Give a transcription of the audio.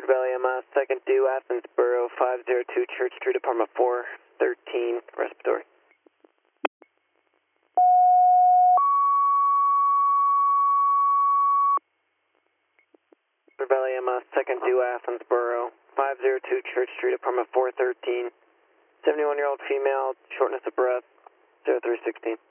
Valley, second due, Athensboro, 502 Church Street, apartment 413, respiratory. Valley, second due, Athensboro, 502 Church Street, apartment 413, 71-year-old female, shortness of breath, 0316.